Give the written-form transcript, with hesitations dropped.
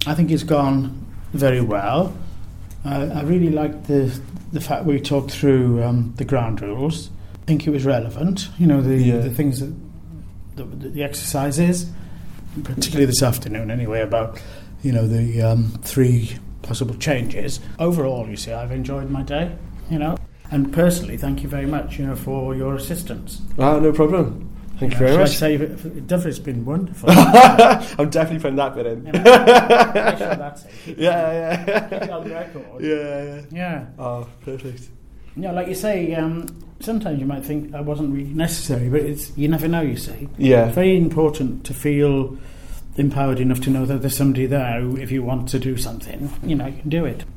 I think it's gone very well. I really liked the fact we talked through the ground rules. I think it was relevant. The things that the exercises, particularly this afternoon anyway, about the 3 possible changes. Overall, you see, I've enjoyed my day. And personally, thank you very much. For your assistance. No problem. Thank you very much. It's been wonderful. I'm definitely putting that bit in. Make sure that's it. Keep it on the record. Yeah. Oh, perfect. Like you say, sometimes you might think that wasn't really necessary, but you never know, you see. Yeah. It's very important to feel empowered enough to know that there's somebody there who, if you want to do something, you can do it.